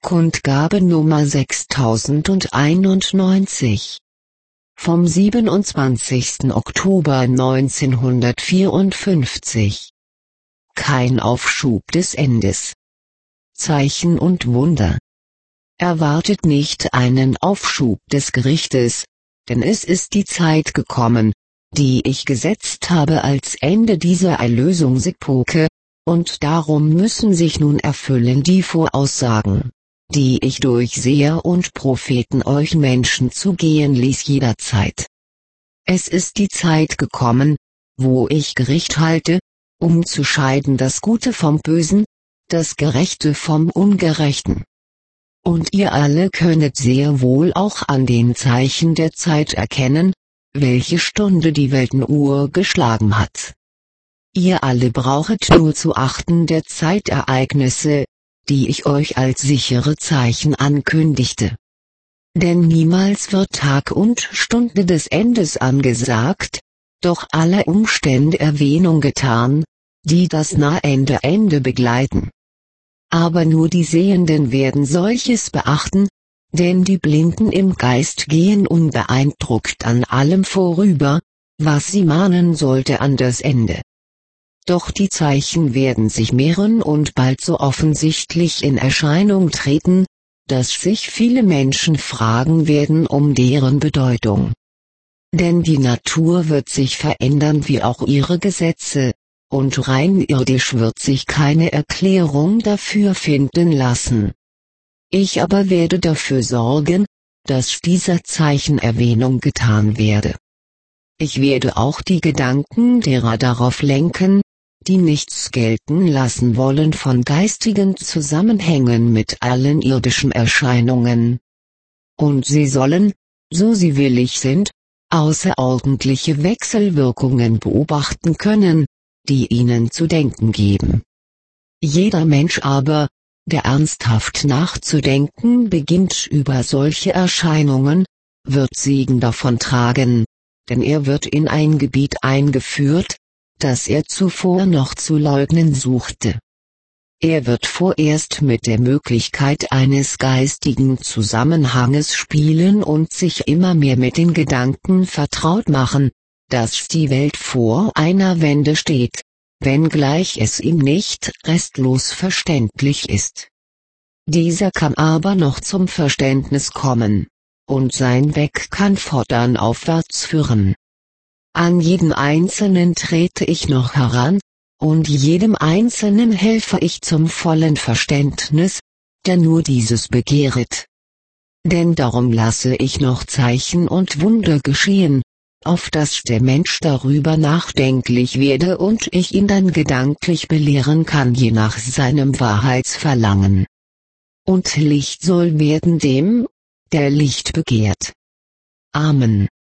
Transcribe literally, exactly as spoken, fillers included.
Kundgabe Nummer sechstausendeinundneunzig. Vom siebenundzwanzigsten Oktober neunzehnhundertvierundfünfzig. Kein Aufschub des Endes. Zeichen und Wunder. Erwartet nicht einen Aufschub des Gerichtes, denn es ist die Zeit gekommen, die ich gesetzt habe als Ende dieser Erlösungsepoche, und darum müssen sich nun erfüllen die Voraussagen, die ich durch Seher und Propheten euch Menschen zugehen ließ jederzeit. Es ist die Zeit gekommen, wo ich Gericht halte, um zu scheiden das Gute vom Bösen, das Gerechte vom Ungerechten. Und ihr alle könnet sehr wohl auch an den Zeichen der Zeit erkennen, welche Stunde die Weltenuhr geschlagen hat. Ihr alle brauchet nur zu achten der Zeitereignisse, die ich euch als sichere Zeichen ankündigte. Denn niemals wird Tag und Stunde des Endes angesagt, doch alle Umstände Erwähnung getan, die das nahende Ende begleiten. Aber nur die Sehenden werden solches beachten, denn die Blinden im Geist gehen unbeeindruckt an allem vorüber, was sie mahnen sollte an das Ende. Doch die Zeichen werden sich mehren und bald so offensichtlich in Erscheinung treten, dass sich viele Menschen fragen werden um deren Bedeutung. Denn die Natur wird sich verändern wie auch ihre Gesetze, und rein irdisch wird sich keine Erklärung dafür finden lassen. Ich aber werde dafür sorgen, dass dieser Zeichen Erwähnung getan werde. Ich werde auch die Gedanken derer darauf lenken, die nichts gelten lassen wollen von geistigen Zusammenhängen mit allen irdischen Erscheinungen. Und sie sollen, so sie willig sind, außerordentliche Wechselwirkungen beobachten können, die ihnen zu denken geben. Jeder Mensch aber, der ernsthaft nachzudenken beginnt über solche Erscheinungen, wird Segen davon tragen, denn er wird in ein Gebiet eingeführt, das er zuvor noch zu leugnen suchte. Er wird vorerst mit der Möglichkeit eines geistigen Zusammenhanges spielen und sich immer mehr mit den Gedanken vertraut machen, dass die Welt vor einer Wende steht, wenngleich es ihm nicht restlos verständlich ist. Dieser kann aber noch zum Verständnis kommen, und sein Weg kann fortan aufwärts führen. An jeden Einzelnen trete ich noch heran, und jedem Einzelnen helfe ich zum vollen Verständnis, der nur dieses begehret. Denn darum lasse ich noch Zeichen und Wunder geschehen, auf dass der Mensch darüber nachdenklich werde und ich ihn dann gedanklich belehren kann je nach seinem Wahrheitsverlangen. Und Licht soll werden dem, der Licht begehrt. Amen.